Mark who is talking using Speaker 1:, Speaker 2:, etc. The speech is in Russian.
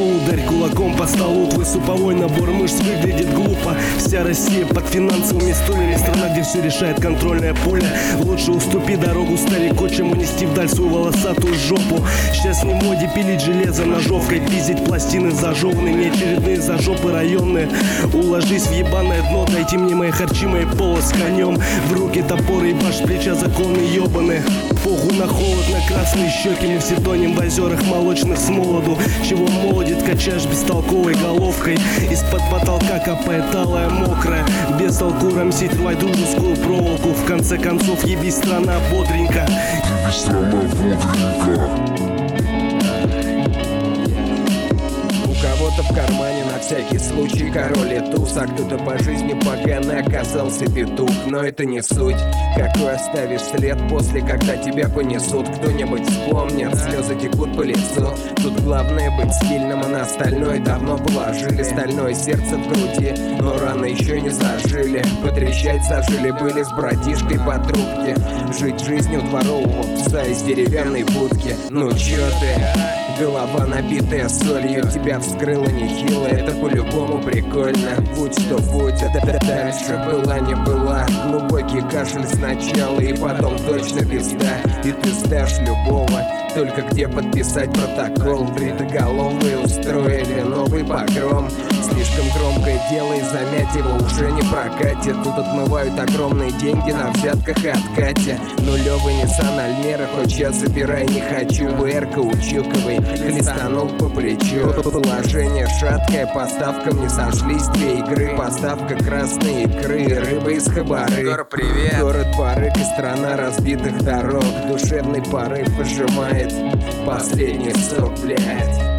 Speaker 1: Ударь кулаком по столу, твой суповой набор мышц выглядит глупо. Вся Россия под финансовыми стульями, страна, где все решает контрольная пуля. Лучше уступи дорогу старику, чем унести вдаль свою волосатую жопу. Сейчас не в моде пилить железо ножовкой, пиздить пластины зажеванные, не очередные зажопы районные. Уложись в ебаное дно, дайте мне мои харчи, мои пола с конем. В руки топоры и баш плеча законы ебаные. Похуй на холод, на красные щеки, мы все тонем в озерах молочных с молоду. Чего молодит, качаешь бестолковой головкой. Из-под потолка капает алая мокрая. Без толку рамсить, рвай дружескую проволоку. В конце концов, ебись, страна бодренько.
Speaker 2: Ебись, страна бодренько.
Speaker 3: Кого-то в кармане на всякий случай король и туз, а кто-то по жизни поганый оказался петух. Но это не суть, какой оставишь след после, когда тебя понесут. Кто-нибудь вспомнит, слезы текут по лицу. Тут главное быть сильным, а на остальное давно положили. Стальное сердце в груди, но раны еще не зажили. Потрещать зажили были с братишкой по трубке. Жить жизнью дворового пса из деревянной будки. Ну чё ты? Голова набитая солью, тебя вскрыла нехило, это по-любому прикольно. Будь что будет, дальше была не была. Глубокий кашель сначала и потом точно пизда. И ты сдашь любого, только где подписать протокол. Бритоголовые устроили новый погром. Слишком громкое дело, и замять его уже не прокатит. Тут отмывают огромные деньги на взятках и откате. Нулевый Nissan Almera, хоть сейчас забирай, не хочу. ВР каучуковый, хлестанул по плечу. Положение шаткое, поставкам не сошлись две игры. Поставка красной икры, рыба из Хабары.
Speaker 4: Егор, привет!
Speaker 3: Город Барык и страна разбитых дорог. Душевный порыв пожимает последний сок, блядь.